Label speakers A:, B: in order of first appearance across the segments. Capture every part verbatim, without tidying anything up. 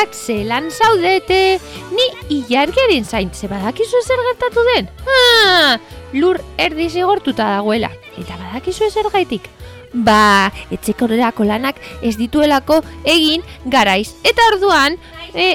A: ilargiak zelan zaudete, ni ilargiaren zain, ze badakizu zer gertatu den? Ah, lur erdi zigortuta dagoela, eta badakizu zer gaitik? Ba, etxekorrerako lanak ez dituelako egin garaiz, eta orduan, e,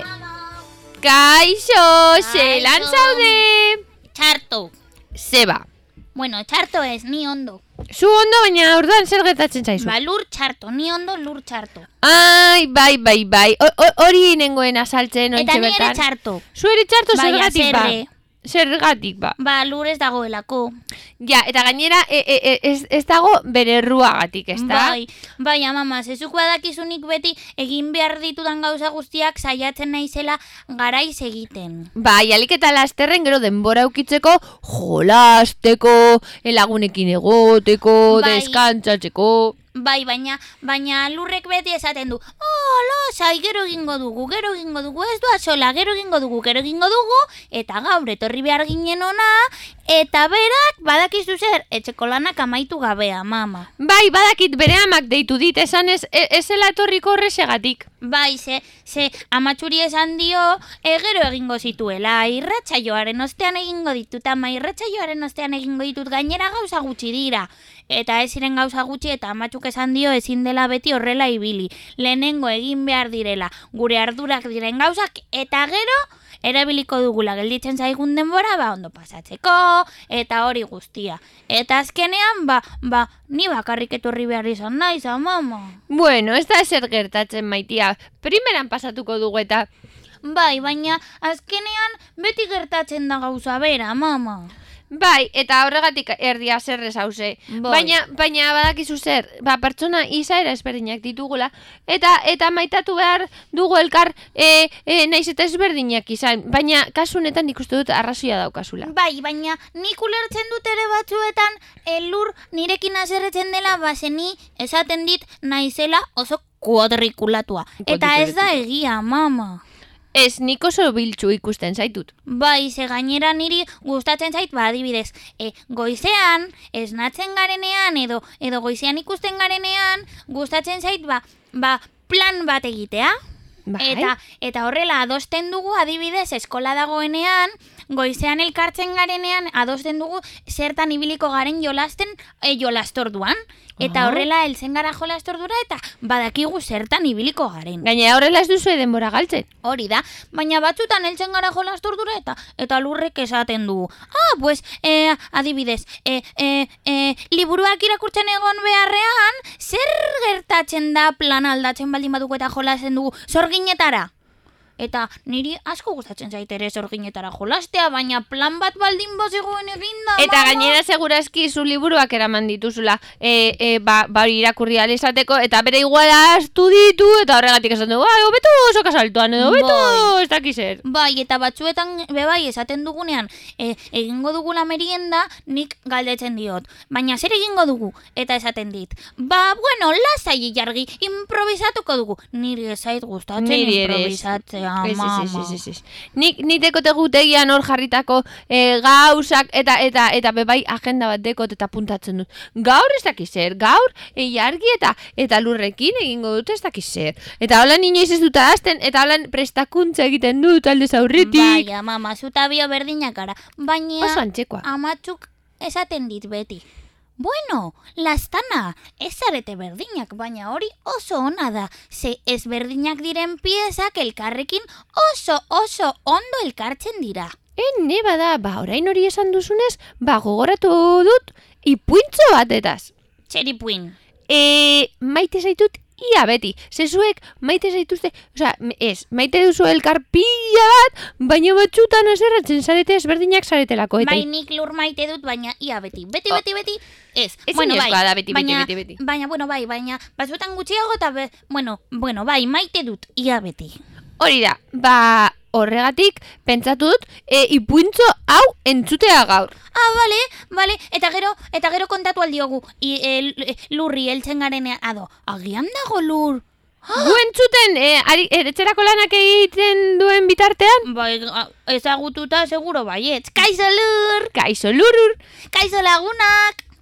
A: kaixo, zelan zaude?
B: Txarto.
A: Zeba.
B: Bueno, txarto ez, ni ondo.
A: Zu ondo, baina orduan zer gertatzen zaizu?
B: Ba, lur txarto, ni ondo lur txarto.
A: Ai, bai, bai, bai, hori nengoen azaltzen ointxe bertan.
B: Eta ni ere txarto.
A: Zu ere txarto zergatik ba?
B: zerre.
A: Zergatik ba?
B: Ba, lur ez dagoelako.
A: Ja, eta gainera e, e, e, ez, ez dago bere erruagatik, ez da?
B: Bai, bai, ama, zezuk badakizunik beti egin behar ditudan gauza guztiak saiatzen naizela garaiz egiten.
A: Bai, alik eta lasterren gero denbora ukitzeko jolasteko, lagunekin egoteko,
B: bai.
A: Deskantzatzeko.
B: Bai, baina, baina lurrek beti esaten du, oh, lasai, gero egingo dugu, gero egingo dugu, ez doa sola, gero egingo dugu, gero egingo dugu, eta gaur etorri behar ginen ona, eta berak badakizu zer, etxeko lanak amaitu gabea, mama.
A: Bai, badakit bere amak deitu dit, esan ez, ezela etorriko horresegatik.
B: Bai, ze, ze amatxuri esan dio, e, gero egingo zituela, irratsaioaren ostean egingo ditut, ama irratsaioaren ostean egingo ditut, gainera gauza gutxi dira. Eta ez ziren gauza gutxi eta amatxuk esan dio ezin dela beti horrela ibili. Lehenengo egin behar direla gure ardurak diren gauzak eta gero erabiliko dugula gelditzen zaigun denbora ba ondo pasatzeko eta hori guztia. Eta azkenean ba, ba ni bakarrik etorri behar izan naiz, mama.
A: Bueno, ez da ezer gertatzen Maitia. Primeran pasatuko dugu eta...
B: Bai, baina azkenean beti gertatzen da gauza bera, mama.
A: Bai, eta horregatik erdia zerrez hauze. Baina, baina badakizu zer, ba, pertsona izaera ezberdinak ditugula, eta eta maitatu behar dugu elkar e, e, naiz eta ezberdinak izan, baina kasu honetan nik uste dut arrazoia daukazula.
B: Bai, baina nik ulertzen dut ere batzuetan elur nirekin azerretzen dela, bazeni esaten dit naizela oso kuadrikulatua. Eta ez da egia, mama.
A: Ez, nik oso biltzu ikusten zaitut.
B: Bai, ze gainera niri gustatzen zait, ba, adibidez, e, goizean, esnatzen garenean, edo edo goizean ikusten garenean, gustatzen zait, ba, ba plan bat egitea.
A: Bai.
B: Eta, eta horrela adosten dugu, adibidez, eskola dagoenean, goizean elkartzen garenean, adosten dugu zertan ibiliko garen jolasten e, jolastorduan. Eta horrela heltzen gara jolastordura eta badakigu zertan ibiliko garen.
A: Gainera horrela ez duzu denbora galtzen.
B: Hori da, baina batzutan heltzen gara jolastordura eta eta lurrek esaten dugu. Ah, pues, eh, adibidez, eh, eh, eh, liburuak irakurtzen egon beharrean, zer gertatzen da plan aldatzen baldin badugu eta jolasten dugu sorginetara? Eta niri asko gustatzen zait ere sorginetara jolastea, baina plan bat baldin bazegoen eginda.
A: Eta mama, gainera segurazki zu liburuak eraman dituzula, e, e, ba, ba irakurri alizateko, eta bere iguala astu ditu, eta horregatik esan dugu, bai, hobeto oso kasaltuan, edo hobeto, ez dakiz zer.
B: Bai, eta batzuetan, bebai, esaten dugunean, e, egingo dugula merienda, nik galdetzen diot. Baina zer egingo dugu? Eta esaten dit. Ba, bueno, lasai jargi, improvisatuko dugu. Niri ezait gustatzen
A: Niri
B: improvisatzea.
A: Ez, ez, ez, ez, ez. Nik niteko tegutegian hor jarritako e, gauzak eta eta eta bebai agenda bat dekot eta puntatzen dut. Gaur ez dakiz zer, gaur e, jargi eta eta lurrekin egingo dut ez dakiz zer. Eta holan inoiz ez dut ahazten eta holan prestakuntza egiten dut alde zaurritik.
B: Baina, mama, zuta bio berdinak gara. Baina
A: oso antzekoa.
B: Amatzuk esaten dit beti. Bueno, lastana, ez zarete berdinak, baina hori oso ona da. Ze ezberdinak diren piezak elkarrekin oso oso ondo elkartzen dira.
A: Ene bada, ba orain hori esan duzunez, ba gogoratu dut ipuintzo batetaz.
B: Zer ipuin?
A: E, maite zaitut ia beti. Zezuek maite zaituzte, osea, ez, maite duzu elkar pila bat, baina batzutan azerratzen zarete ezberdinak zaretelako. Eta
B: bai, nik lur maite dut, baina ia beti. Beti, beti, beti, ez.
A: Ez
B: bueno, bai,
A: da, beti,
B: baina,
A: beti, beti, beti.
B: Baina, bueno, bai, baina, batzutan gutxiago eta, be, bueno, bueno, bai, maite dut, ia beti.
A: Hori da, ba, horregatik, pentsatu dut, e, ipuintzo hau entzutea gaur.
B: Ah, bale, bale, eta gero, eta gero kontatu aldiogu, I, e, lurri heltzen garenean, ado, agian dago lur.
A: Gu entzuten, e, ari, etxerako lanak egiten duen bitartean?
B: Bai, ezagututa seguro baietz. Kaixo lur!
A: Kaixo lurur!
B: Kaixo lagunak!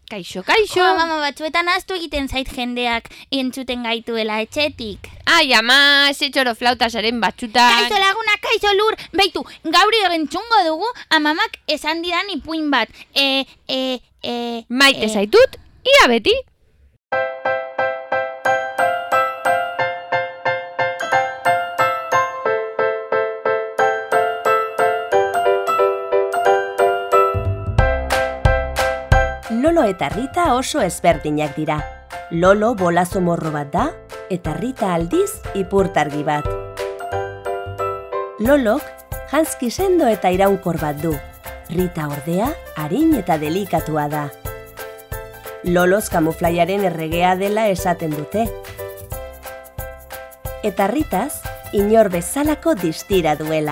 A: Kaixo, kaixo.
B: Oh, mama, batzuetan ahaztu egiten zait jendeak entzuten gaituela etxetik.
A: Ai, ama, ze txoro flautasaren batzutan.
B: Kaixo laguna, kaixo lur. Beitu, gauri entzungo dugu amamak esan didan ipuin bat. E, e, e...
A: Maite
B: e,
A: zaitut, ia beti.
C: Lolo eta Rita oso ezberdinak dira. Lolo bolazo morro bat da, eta Rita aldiz ipurtargi bat. Lolok janzki sendo eta iraunkor bat du. Rita ordea arin eta delikatua da. Loloz kamuflaiaren erregea dela esaten dute. Eta Ritaz inor bezalako distira duela.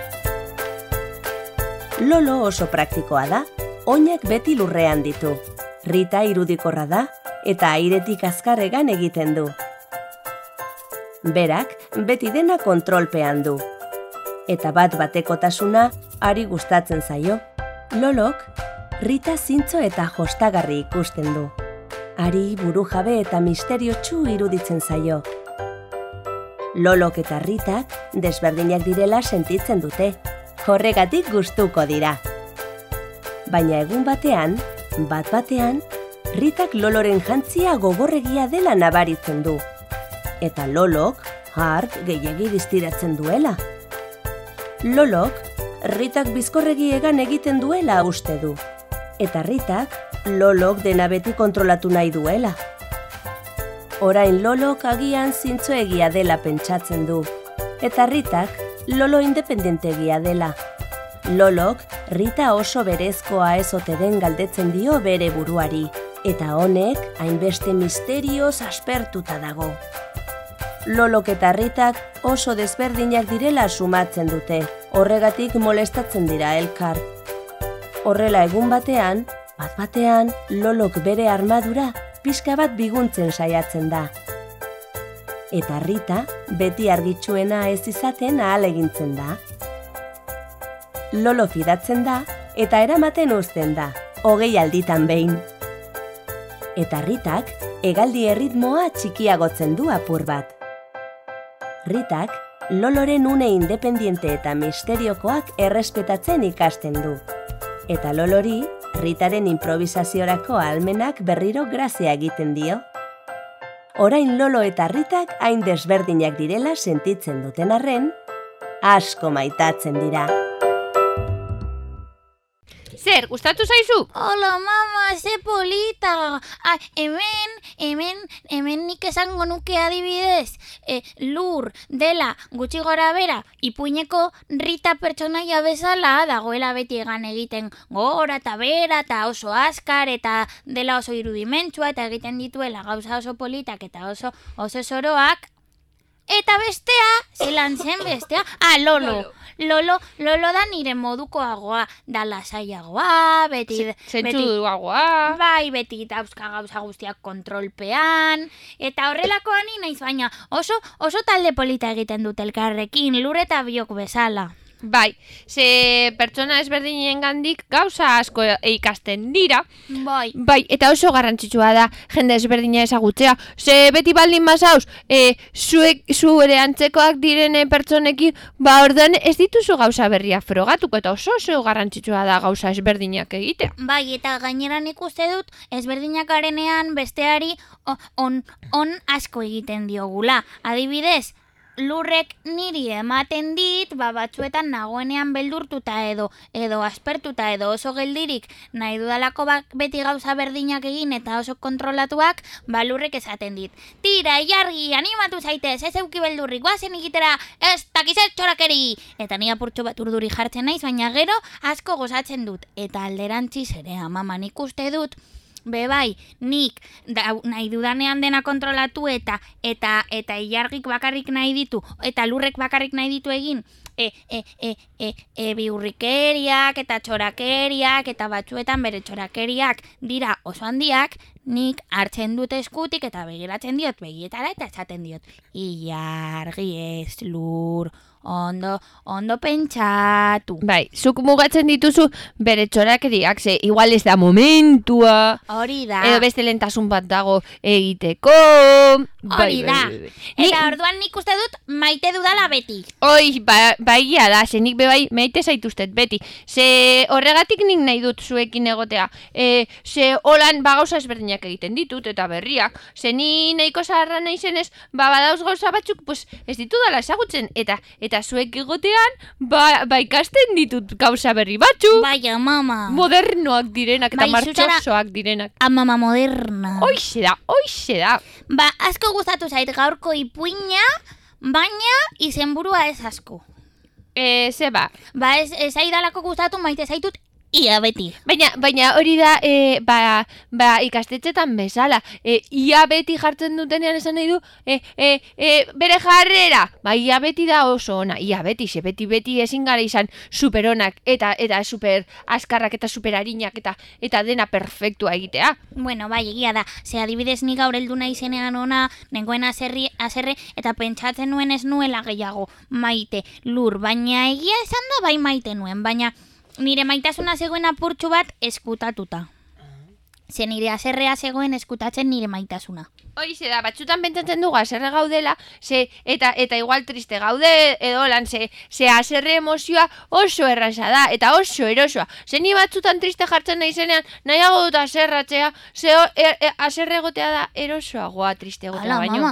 C: Lolo oso praktikoa da. Oinak beti lurrean ditu. Rita irudikorra da eta airetik azkarregan egiten du. Berak beti dena kontrolpean du. Eta bat batekotasuna ari gustatzen zaio. Lolok Rita zintzo eta jostagarri ikusten du. Ari burujabe eta misteriotsu iruditzen zaio. Lolok eta Ritak desberdinak direla sentitzen dute. Horregatik gustuko dira. Baina egun batean, bat batean, Ritak Loloren jantzia gogorregia dela nabaritzen du. Eta Lolok hark gehiegi distiratzen duela. Lolok Ritak bizkorregi egan egiten duela uste du. Eta Ritak Lolok dena beti kontrolatu nahi duela. Orain Lolok agian zintzoegia dela pentsatzen du. Eta Ritak Lolo independentegia dela. Lolok Rita oso berezkoa ez ote den galdetzen dio bere buruari, eta honek hainbeste misterioz aspertuta dago. Lolok eta Ritak oso desberdinak direla sumatzen dute, horregatik molestatzen dira elkar. Horrela egun batean, bat batean, Lolok bere armadura pixka bat biguntzen saiatzen da. Eta Rita beti argitsuena ez izaten ahalegintzen da. Lolo fidatzen da eta eramaten uzten da, hogei alditan behin. Eta Ritak hegaldi erritmoa txikiagotzen du apur bat. Ritak Loloren une independiente eta misteriokoak errespetatzen ikasten du. Eta Lolori Ritaren improvisaziorako ahalmenak berriro grazia egiten dio. Orain Lolo eta Ritak hain desberdinak direla sentitzen duten arren, asko maitatzen dira.
A: Zer, gustatu zaizu?
B: Hola, mama, ze polita. Ah, hemen, hemen, hemen nik esango nuke adibidez. E, lur dela gutxi gora bera, ipuineko Rita pertsonaia bezala dagoela beti egan egiten gora eta bera eta oso askar eta dela oso irudimentsua eta egiten dituela gauza oso politak eta oso oso soroak. Eta bestea, zelan zen bestea, ah, Lolo. Lolo, Lolo da nire modukoagoa, da lasaiagoa, beti...
A: Zentzuduagoa.
B: Bai, beti dauzka gauza guztiak kontrolpean, eta horrelakoa ni naiz, baina oso, oso talde polita egiten dut elkarrekin, Lur eta biok bezala.
A: Bai, ze pertsona ezberdinen gandik gauza asko ikasten dira.
B: Bai.
A: Bai, eta oso garrantzitsua da jende ezberdina ezagutzea. Ze beti baldin bazauz, e, zuek, zure antzekoak direne pertsonekin, ba ordan ez dituzu gauza berria frogatuko, eta oso oso garrantzitsua da gauza ezberdinak egitea.
B: Bai, eta gainera nik uste dut ezberdinak garenean besteari on, on asko egiten diogula. Adibidez, Lurrek niri ematen dit, ba batzuetan nagoenean beldurtuta edo edo aspertuta edo oso geldirik nahi dudalako bak beti gauza berdinak egin eta oso kontrolatuak, ba Lurrek esaten dit. Tira, Ilargi, animatu zaitez, ez euki beldurrik, goazen ikitera, ez takizet txorakeri! Eta ni apurtxo bat urduri jartzen naiz, baina gero asko gozatzen dut. Eta alderantziz ere, mama, nik uste dut, be bai, nik da, nahi dudanean dena kontrolatu eta eta eta Ilargik bakarrik nahi ditu eta Lurrek bakarrik nahi ditu egin e, e, e, e, e, biurrikeriak eta txorakeriak eta batzuetan bere txorakeriak dira oso handiak, Nik hartzen dut eskutik eta begiratzen diot begietara eta esaten diot. Ilargi ez, Lur, ondo, ondo pentsatu.
A: Bai, zuk mugatzen dituzu bere txorakeriak, ze igual ez da momentua.
B: Hori da.
A: Edo beste lentasun bat dago egiteko.
B: Hori da. Eta orduan nik uste dut maite dudala beti.
A: Oi, ba, baigia da, ze nik bebai maite zaituztet beti. Ze horregatik nik nahi dut zuekin egotea. E, ze holan ba gauza ezberdinak egiten ditut eta berriak. Ze ni nahiko zaharra naizenez, ba badauz gauza batzuk, pues ez ditudala ezagutzen. Eta eta zuek egotean, ba, ba ikasten ditut gauza berri batzuk.
B: Baina, mama.
A: Modernoak direnak eta
B: Bai,
A: martxosoak direnak.
B: Amama moderna.
A: Hoixe da, hoixe da.
B: Ba, asko gustatu zait gaurko ipuina, baina izenburua ez asko.
A: E, ze ba?
B: Ba, ez, ez aidalako gustatu maite zaitut ia beti.
A: Baina, baina hori da, e, ba, ba, ikastetxetan bezala. E, ia beti jartzen dutenean esan nahi du, e, e, e, bere jarrera. Ba, ia beti da oso ona. Ia beti, ze beti beti ezin gara izan superonak eta eta super askarrak eta superarinak eta eta dena perfektua egitea.
B: Bueno, bai, egia da. Ze adibidez ni gaur heldu naizenean ona, nengoen aserri, aserre, eta pentsatzen nuen ez nuela gehiago maite Lur. Baina egia esan da bai maite nuen, baina nire maitasuna zegoen apurtxu bat eskutatuta. Ze nire aserrea zegoen eskutatzen nire maitasuna.
A: Hoize da, batzutan pentsatzen dugu aserre gaudela, ze, eta eta igual triste gaude, edo lan, ze, ze aserre emozioa oso erraza da, eta oso erosoa. Ze ni batzutan triste jartzen naizenean, nahiago dut aserratzea, ze e, e, aserre egotea da erosoagoa triste egotea
B: Ala,
A: baino.
B: mama.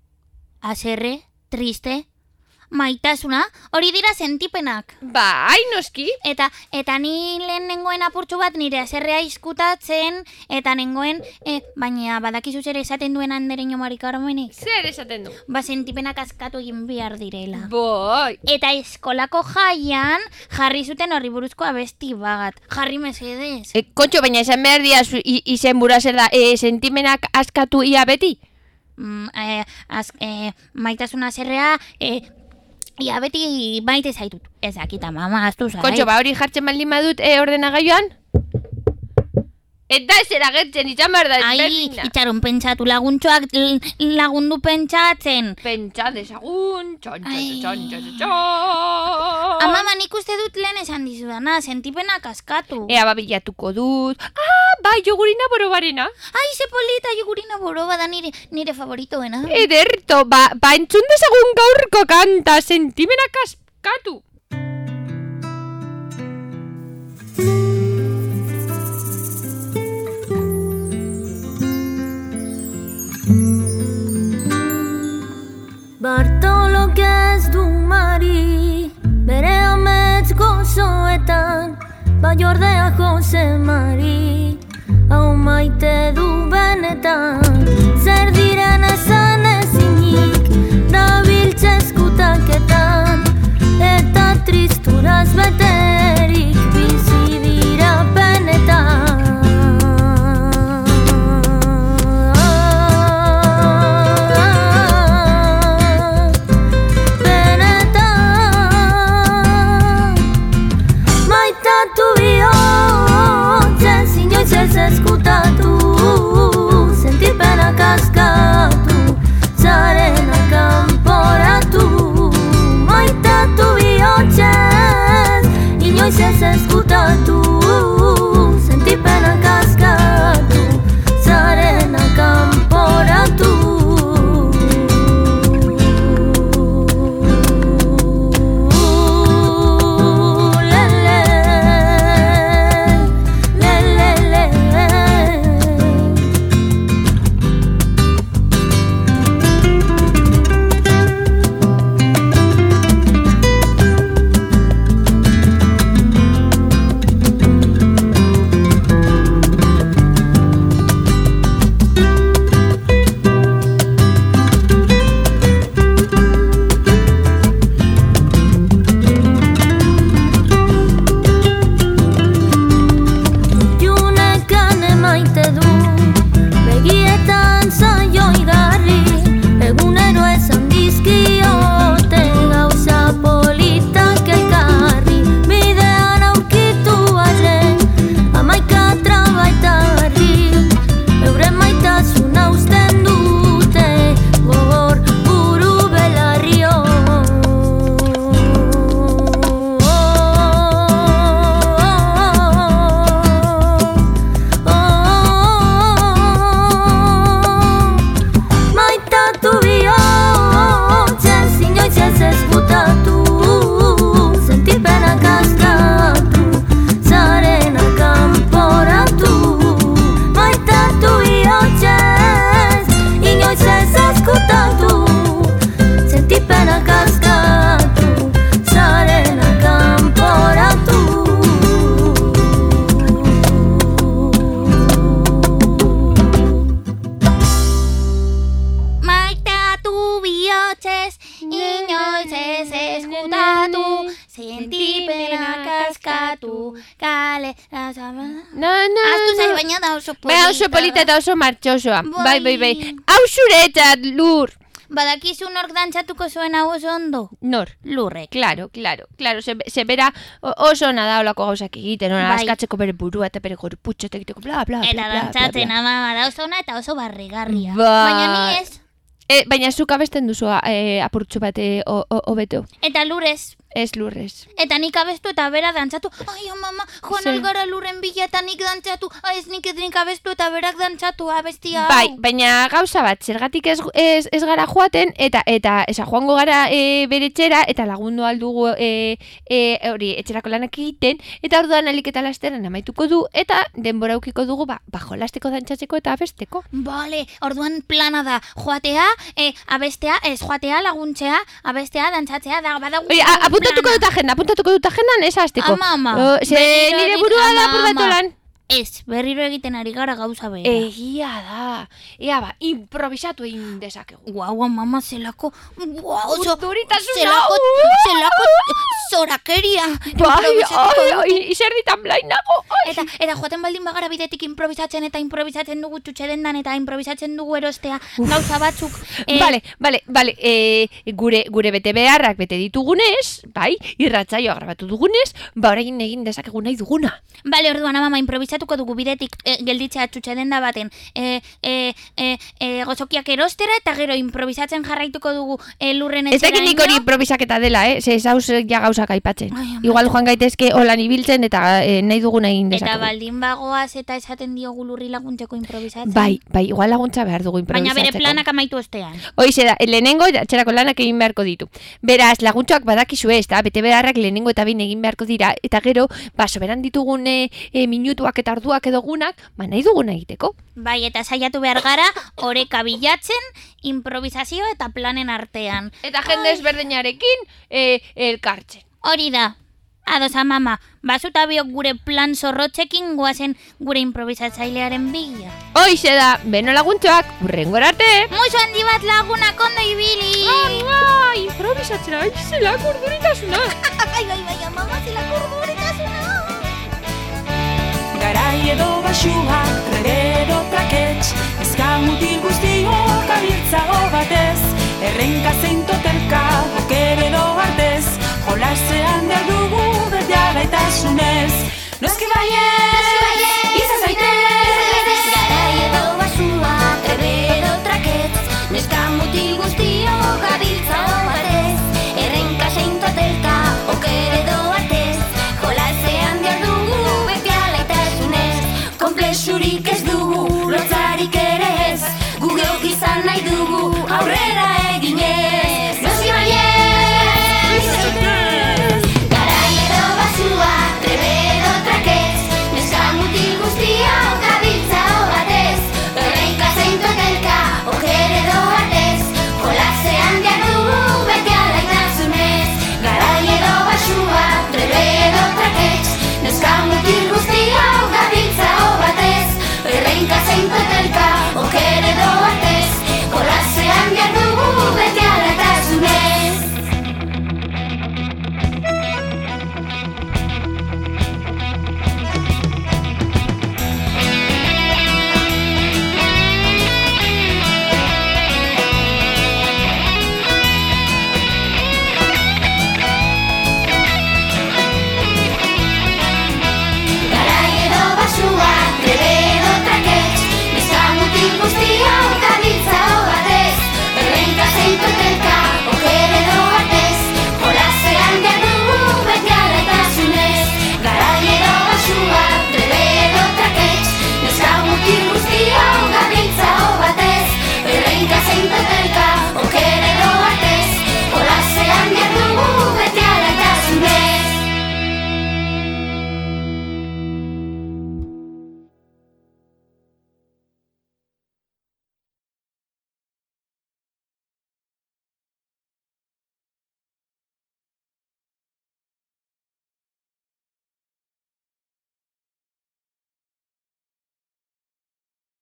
B: Aserre, triste, maitasuna, hori dira sentipenak.
A: Bai, noski.
B: Eta eta ni lehen nengoen apurtxu bat nire aserrea izkutatzen, eta nengoen, e, baina badakizu zer esaten duen Andereño Mari Carmenek.
A: Zer esaten du?
B: Ba, sentipenak askatu egin behar direla.
A: Boi.
B: Eta eskolako jaian jarri zuten horri buruzko abesti bagat. Jarri mesedez.
A: E, kontxo, baina esan behar dia izen bura zer da, e, sentimenak askatu ia beti?
B: Mm, e, az, e, maitasuna zerrea, e, ia beti maite zaitut. Ez dakita, mama, aztu zait.
A: Kontxo, ba hori jartzen baldin badut e, ordenagailuan? Eta ez eragertzen, izan behar da
B: Ai,
A: ezberdina.
B: itxaron pentsatu laguntxoak l- lagundu pentsatzen.
A: Pentsa dezagun, txon, txon,
B: Ai.
A: txon, txon, txon, txon.
B: Amama, nik uste dut lehen esan dizudana, sentipenak askatu.
A: Ea babilatuko dut. Ah, bai, jogurina borobarena.
B: Ai, ze polita jogurina boroba da nire, nire favoritoena.
A: Ederto, ba, ba entzun dezagun gaurko kanta, sentimenak askatu.
D: Bartolok ez du Mari, bere amets gozoetan, bai ordea Jose Mari, hau maite du benetan. Zer diren esan ezinik, nabiltze eskutaketan, eta tristuraz beterik bizi dira benetan. Ez eskutatu, sentipenak askatu, zarena kanporatu, maitatu bihotzez, inoiz ez eskutatu, sentipenak askatu, zarena kanporatu. Le, le, le, le, le.
A: No, no,
B: Aztu zai,
A: no.
B: baina da oso polita.
A: Baina oso polita eta oso martxosoa.
B: Bai.
A: Bai, bai, bai. Hau zuretzat, Lur.
B: Badakizu nork dantzatuko zuen hau oso ondo?
A: Nor?
B: Lurrek.
A: Claro, claro, claro, ze, ze bera o- oso ona da olako gauzak egiten, ona
B: Bai.
A: askatzeko bere burua eta bere gorputxo eta egiteko bla, bla, bla,
B: Eta
A: bla, bla,
B: dantzatzen
A: bla.
B: ama da oso ona eta oso barrigarria.
A: Bai.
B: Baina ni ez.
A: E, baina zuk abesten duzu e, apurtxo bat e, o- o- hobeto.
B: Eta lurrez.
A: Ez Lurrez.
B: Eta nik abestu eta bera dantzatu. Ai, oh, mama, joan
A: Zer?
B: algara lurren bila eta nik dantzatu. Ai, ez nik nik abestu eta berak dantzatu abestia hau.
A: Bai, baina gauza bat, zergatik ez, ez, ez gara joaten, eta eta esa joango gara e, bere etxera, eta lagundu aldugu e, e, hori etxerako lanak egiten, eta orduan alik eta lasterren amaituko du, eta denbora ukiko dugu ba, ba jolasteko, dantzatzeko eta abesteko.
B: Bale, orduan plana da. Joatea, e, abestea, ez joatea, laguntzea, abestea, dantzatzea, da, badago.
A: Oie, a- apuntatuko dut agenda, apuntatuko dut agendan ez hasteko.
B: Ama, ama.
A: O, ze
B: Berriro
A: nire
B: egit-
A: burua da
B: ama,
A: apur bat
B: ama.
A: lan.
B: Ez, berriro egiten ari gara gauza bera.
A: Egia da. Ea ba, improvisatu egin dezakegu.
B: Guau, mama, zelako, guau, oso,
A: Urduritasuna,
B: zelako,
A: uh!
B: zelako zorakeria.
A: Bai,
B: Improvisatuko
A: ai,
B: dugu.
A: ai, izerditan blainago. Ai.
B: Eta, eta joaten baldin bagara bidetik improvisatzen eta improvisatzen dugu txutxedendan eta improvisatzen dugu erostea gauza batzuk. eh,
A: Vale, vale, vale, e, gure, gure bete beharrak bete ditugunez, bai, irratzaioa grabatu dugunez, ba orain egin dezakegu nahi duguna.
B: Bale, orduan amama, improvisatuko dugu bidetik e, gelditzea txutxedenda baten e, e, e, e, gozokiak erostera eta gero improvisatzen jarraituko dugu e, lurren
A: Ez dakit nik hori
B: etxeraino.
A: improvisaketa dela, eh? Ze zauz ja gauzak aipatzen.
B: Ai, ama.
A: Igual joan gaitezke holan ibiltzen eta e, nahi duguna egin
B: Eta
A: dezakegu.
B: baldin bagoaz eta esaten diogu lurri laguntzeko improvisatzen.
A: Bai, bai, igual laguntza behar dugu
B: Baina
A: improvisatzeko.
B: bere planak amaitu ostean.
A: Hoize da, lehenengo etxerako lanak egin beharko ditu. Beraz, laguntxoak badakizu ez, da, bete beharrak lehenengo eta behin egin beharko dira, eta gero, ba, soberan ditugun e, e, minutuak eta orduak edo gunak, ba, nahi duguna egiteko.
B: Bai, eta saiatu behar gara, oreka bilatzen, improvisazio eta planen artean.
A: Eta jende ezberdinarekin e, elkartzen.
B: Hori da. Ados amama, bazuta biok gure plan zorrotzekin goazen gure improvisatzailearen bila.
A: Hoize da, beno laguntxoak, urrengora arte!
B: Musu handi bat lagunak ondo ibili!
A: Ama, improvisatzera, aizelak urduritasuna!
B: Bai, bai, bai, amama, zelako urduritasuna!
E: Garai edo basua, redero trakets, ezkamutil guztiok abiltzago batez, errenka zein totelka, okeredo artez, jolasean behar dugu berdea gaitasunez. Noski baiez, izan zaitez,
D: Garai edo basua, trebe edo traketz, neska mutil guztio gabiltza batez, errenka zein totelka, oker edo artez, jolasean behar dugu beti alaitasunez, konplexurik